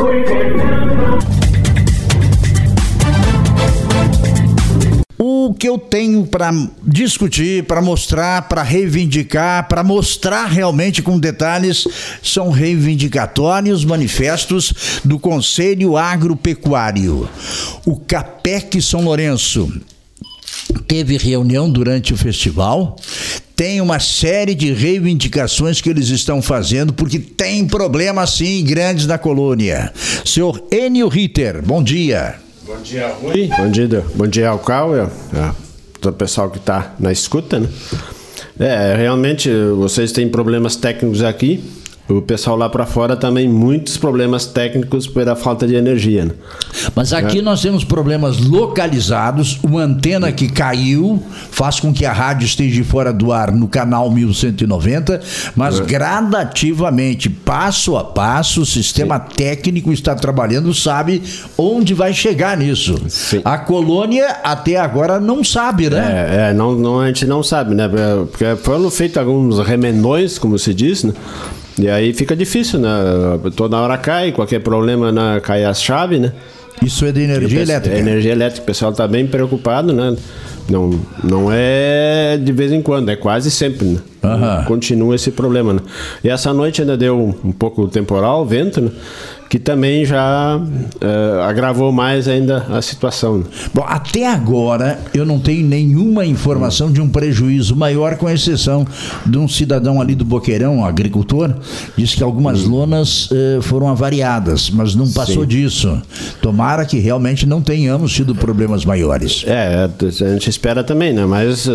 O que eu tenho para discutir, para mostrar, para reivindicar, para mostrar realmente com detalhes, são reivindicatórios manifestos do Conselho Agropecuário. O CAPEC São Lourenço teve reunião durante o festival. Tem uma série de reivindicações que eles estão fazendo, porque tem problemas, sim, grandes na colônia. Senhor Enio Ritter, bom dia. Bom dia, Rui. Bom dia ao Cauê, todo o pessoal que está na escuta, né? Realmente, vocês têm problemas técnicos aqui. O pessoal lá para fora também muitos problemas técnicos pela falta de energia, né? Mas aqui nós temos problemas localizados. Uma antena que caiu faz com que a rádio esteja fora do ar no canal 1190, mas gradativamente, passo a passo, o sistema técnico está trabalhando, sabe onde vai chegar nisso. Sim. A colônia até agora não sabe, né? A gente não sabe, né? Porque foram feitos alguns remendões, como se diz, né? E aí fica difícil, né? Toda hora cai, qualquer problema cai as chaves, né? Isso é de energia elétrica? É energia elétrica, o pessoal está bem preocupado, né? Não é de vez em quando, é quase sempre, né? Continua esse problema, né? E essa noite ainda deu um pouco temporal, vento, né? Que também já agravou mais ainda a situação, né? Bom, até agora eu não tenho nenhuma informação de um prejuízo maior, com exceção de um cidadão ali do Boqueirão, um agricultor, disse que algumas lonas foram avariadas, mas não passou disso. Tomara que realmente não tenhamos tido problemas maiores. A gente espera também, né? Mas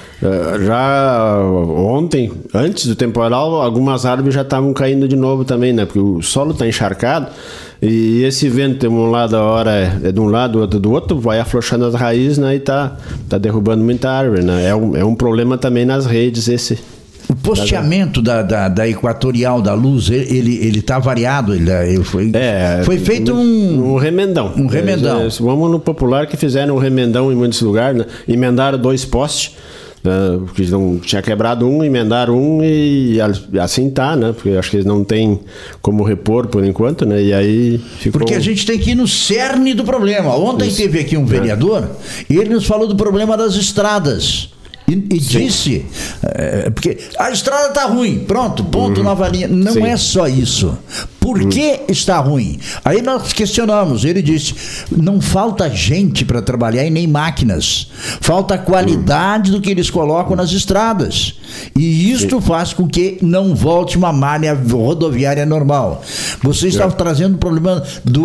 já ontem, antes do temporal, algumas árvores já estavam caindo de novo também, né? Porque o solo está encharcado e esse vento de um lado, a hora é de um lado, outro do outro, vai afrouxando as raízes, né? E tá derrubando muita árvore, né? É um problema também nas redes esse. O posteamento da equatorial da luz, ele está variado, foi feito um remendão. Vamos no popular que fizeram um remendão em muitos lugares, né? Emendaram 2 postes, porque não tinha quebrado um, emendaram um e assim tá, né? Porque acho que eles não têm como repor por enquanto, né? E aí ficou... Porque a gente tem que ir no cerne do problema. Ontem teve aqui um vereador e ele nos falou do problema das estradas. E disse, porque a estrada está ruim, pronto, ponto, nova linha. Não é só isso. Por que está ruim? Aí nós questionamos, ele disse, não falta gente para trabalhar e nem máquinas. Falta qualidade do que eles colocam nas estradas. E isto faz com que não volte uma malha rodoviária normal. Você está trazendo o problema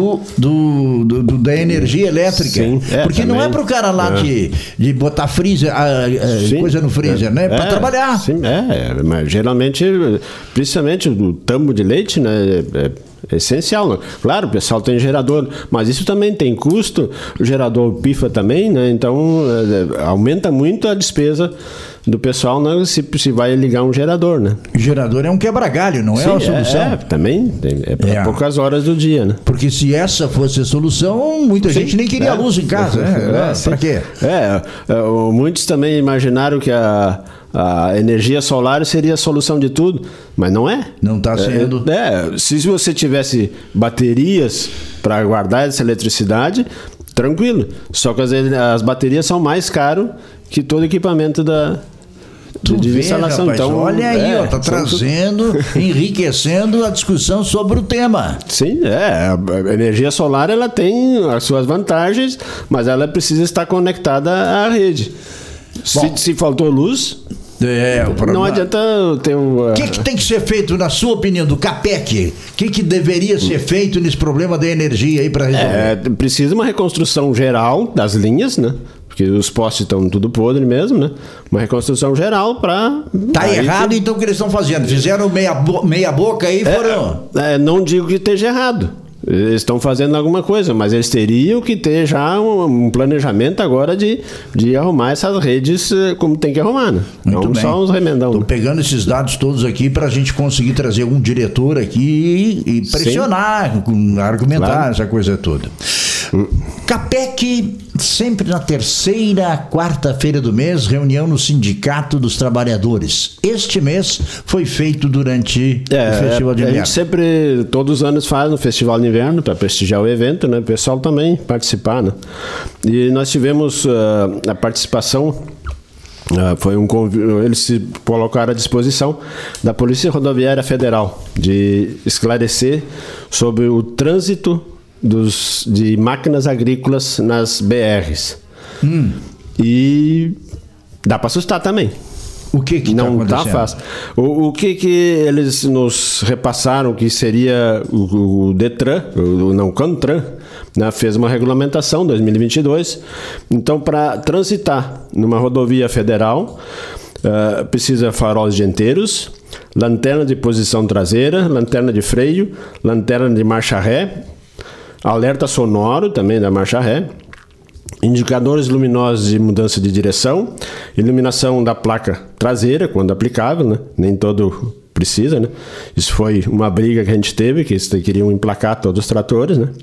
da energia elétrica. Porque não é para o cara lá de botar freezer, coisa no freezer, né? Para trabalhar. Mas geralmente, principalmente o tambo de leite, né? É essencial, né? Claro, o pessoal tem gerador, mas isso também tem custo, o gerador pifa também, né? Então aumenta muito a despesa do pessoal, né? Se vai ligar um gerador, né? O gerador é um quebra-galho, não é a solução? Também é para poucas horas do dia, né? Porque se essa fosse a solução, muita gente nem queria luz em casa, né? Para quê? Muitos também imaginaram que a energia solar seria a solução de tudo, mas não é. Não está sendo. Se você tivesse baterias para guardar essa eletricidade, tranquilo. Só que as baterias são mais caras que todo equipamento de instalação. Rapaz, então, olha aí, tá trazendo, enriquecendo a discussão sobre o tema. Sim, a energia solar ela tem as suas vantagens, mas ela precisa estar conectada à rede. Se faltou luz, não adianta ter O que tem que ser feito, na sua opinião, do CAPEC? O que deveria ser feito nesse problema da energia aí para resolver? Precisa uma reconstrução geral das linhas, né? Porque os postes estão tudo podre mesmo, né? Uma reconstrução geral para... Tá errado, então, o que eles estão fazendo? Fizeram meia boca aí e foram... não digo que esteja errado. Eles estão fazendo alguma coisa, mas eles teriam que ter já um planejamento agora de arrumar essas redes como tem que arrumar, né? Muito bem. Só uns remendão. Estou pegando esses dados todos aqui para a gente conseguir trazer um diretor aqui e pressionar, argumentar essa coisa toda. CAPEC Sempre na terceira quarta-feira do mês, reunião no Sindicato dos Trabalhadores. Este mês foi feito durante o Festival de Inverno. A gente sempre, todos os anos, faz no Festival de Inverno para prestigiar o evento, né? O pessoal também participar, né? E nós tivemos a participação. Eles se colocaram à disposição da Polícia Rodoviária Federal de esclarecer sobre o trânsito de máquinas agrícolas nas BRs. E dá para assustar também. O que não tá fácil. O que eles nos repassaram que seria o Detran, o Cantran, né, fez uma regulamentação 2022. Então, para transitar numa rodovia federal, precisa faróis dianteiros, lanterna de posição traseira, lanterna de freio, lanterna de marcha ré, alerta sonoro também da marcha ré, indicadores luminosos de mudança de direção, iluminação da placa traseira, quando aplicável, né? Nem todo precisa, né? Isso foi uma briga que a gente teve, que eles queriam emplacar todos os tratores, né?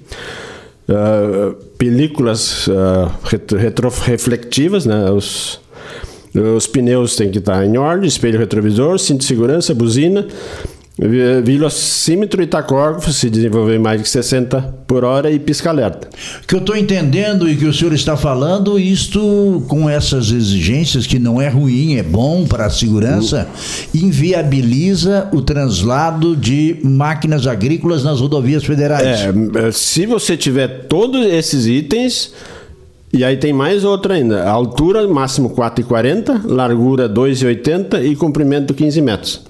Películas retroreflectivas, né? Os pneus têm que estar em ordem, espelho retrovisor, cinto de segurança, buzina, velocímetro e tacógrafo, se desenvolver mais de 60 por hora, e pisca-alerta. O que eu estou entendendo e que o senhor está falando, isto com essas exigências, que não é ruim, é bom para a segurança, inviabiliza o translado de máquinas agrícolas nas rodovias federais. Se você tiver todos esses itens, e aí tem mais outra ainda, altura máximo 4,40, largura 2,80 e comprimento 15 metros.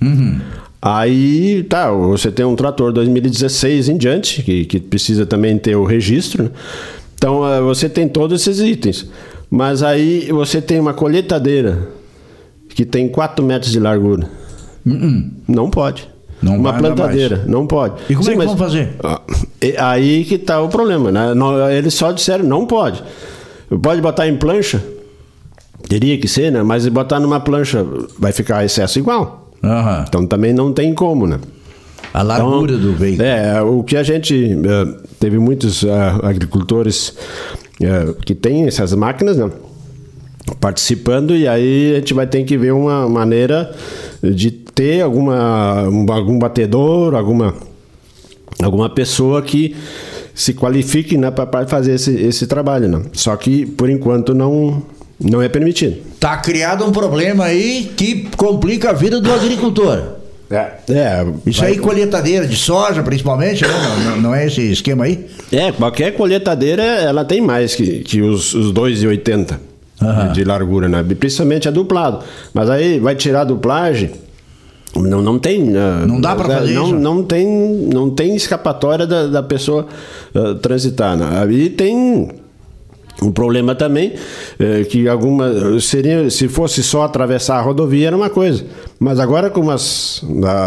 Aí, você tem um trator 2016 em diante, que precisa também ter o registro, né? Então, você tem todos esses itens. Mas aí você tem uma colheitadeira que tem 4 metros de largura. Não pode. Uma plantadeira, não pode. E como é que vão fazer? Aí que está o problema, né? Eles só disseram, não pode. Pode botar em plancha? Teria que ser, né? Mas botar numa plancha vai ficar excesso igual. Então também não tem como, né? A largura do veículo. O que a gente teve muitos agricultores que têm essas máquinas, né, participando, e aí a gente vai ter que ver uma maneira de ter algum batedor, alguma pessoa que se qualifique, né, para fazer esse trabalho, né? Só que por enquanto não é permitido. Tá criado um problema aí que complica a vida do agricultor. Isso aí, colheitadeira de soja, principalmente, né? Não é esse esquema aí? Qualquer colheitadeira, ela tem mais que os 2,80 de largura, né? Principalmente a duplado. Mas aí vai tirar a duplagem, não tem... Não dá para fazer isso? Não tem escapatória da pessoa transitar, né? Aí tem... O problema também é que se fosse só atravessar a rodovia era uma coisa, mas agora como as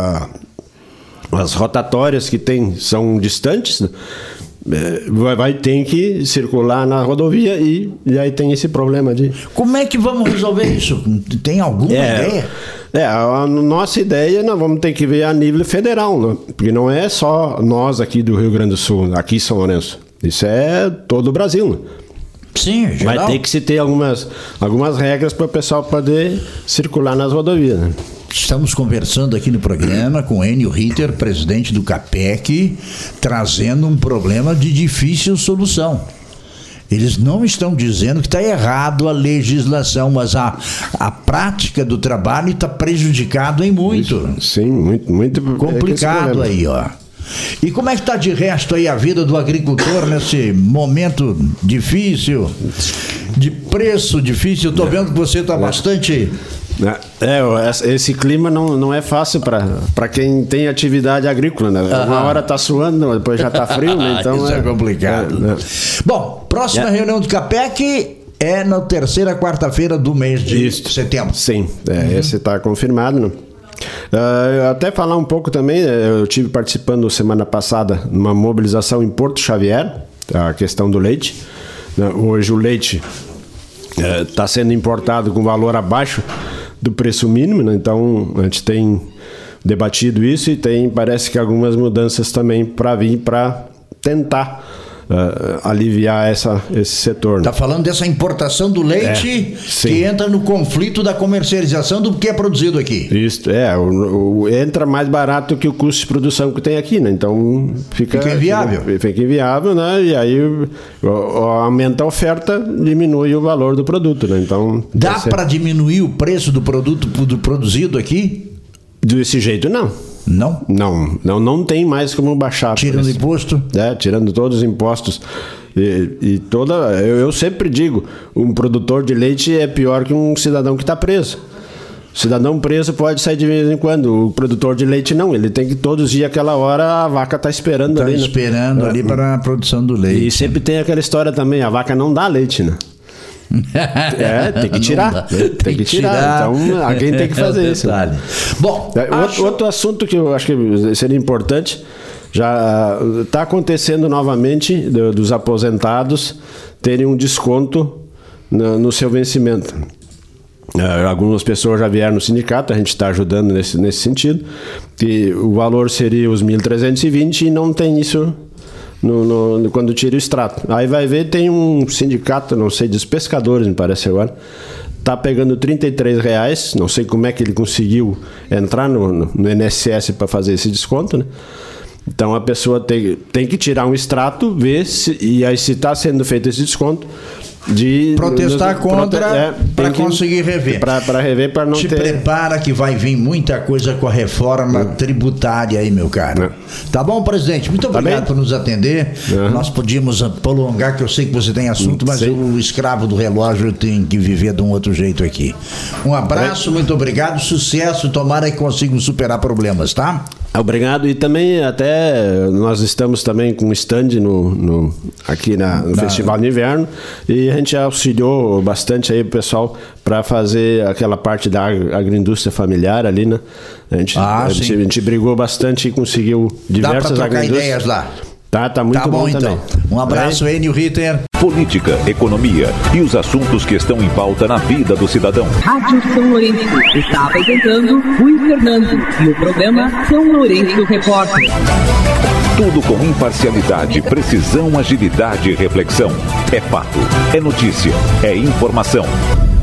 rotatórias que tem são distantes, né, vai ter que circular na rodovia e aí tem esse problema de... Como é que vamos resolver isso? Tem alguma ideia? A nossa ideia, nós vamos ter que ver a nível federal, né? Porque não é só nós aqui do Rio Grande do Sul, aqui em São Lourenço, isso é todo o Brasil, né? Sim, geral. Vai ter que se ter algumas regras para o pessoal poder circular nas rodovias, né? Estamos conversando aqui no programa com Enio Ritter, presidente do CAPEC, trazendo um problema de difícil solução. Eles não estão dizendo que está errado a legislação, mas a prática do trabalho está prejudicado em muito. Sim, muito complicado aí, ó. E como é que está de resto aí a vida do agricultor nesse momento difícil, de preço difícil? Estou vendo que você está bastante... Esse clima não é fácil para quem tem atividade agrícola, né? Uma hora está suando, depois já está frio, né? Então isso é complicado. Bom, próxima reunião do CAPEC é na terceira quarta-feira do mês de setembro. Sim, esse está confirmado, né? Até falar um pouco também, eu tive participando semana passada numa mobilização em Porto Xavier, a questão do leite. Hoje o leite está sendo importado com valor abaixo do preço mínimo, né? Então a gente tem debatido isso e parece que algumas mudanças também para vir para tentar aliviar esse setor. Está falando dessa importação do leite que entra no conflito da comercialização do que é produzido aqui. Isso, entra mais barato que o custo de produção que tem aqui, né? Então fica inviável. Fica inviável, né? E aí aumenta a oferta, diminui o valor do produto, né? Então dá para diminuir o preço do produto produzido aqui? Desse jeito, não. Não tem mais como baixar. Tirando imposto? Tirando todos os impostos. Eu sempre digo, um produtor de leite é pior que um cidadão que está preso. O cidadão preso pode sair de vez em quando. O produtor de leite não, ele tem que todos os dias, aquela hora, a vaca está esperando ali. Está esperando ali para a produção do leite. E sempre tem aquela história também, a vaca não dá leite, né? Tem que tirar. Tem que tirar. Então alguém tem que fazer isso. Bom, outro assunto que eu acho que seria importante, já está acontecendo novamente dos aposentados terem um desconto no seu vencimento. Algumas pessoas já vieram no sindicato, a gente está ajudando nesse sentido, que o valor seria os 1.320 e não tem isso quando tira o extrato. Aí vai ver, tem um sindicato, não sei, dos pescadores, me parece agora, tá pegando R$33, não sei como é que ele conseguiu entrar no INSS para fazer esse desconto, né? Então a pessoa tem que tirar um extrato, ver e aí se está sendo feito esse desconto, de protestar contra para conseguir rever. Para rever, para não ter... Te prepara que vai vir muita coisa com a reforma tributária aí, meu caro. Tá bom, presidente? Muito obrigado por nos atender. Nós podíamos prolongar, que eu sei que você tem assunto, mas o escravo do relógio tem que viver de um outro jeito aqui. Um abraço, muito obrigado, sucesso, tomara que consigam superar problemas, tá? Obrigado, e também até nós estamos também com um stand aqui no Festival de Inverno, e a gente auxiliou bastante aí o pessoal para fazer aquela parte da agroindústria familiar ali, né? A gente brigou bastante e conseguiu diversas agroindústrias. Dá para trocar ideias lá. Tá muito bom também. Então. Um abraço, Enio Ritter. Política, economia e os assuntos que estão em pauta na vida do cidadão. Rádio São Lourenço está apresentando Rui Fernando e o programa São Lourenço Repórter. Tudo com imparcialidade, precisão, agilidade e reflexão. É fato, é notícia, é informação.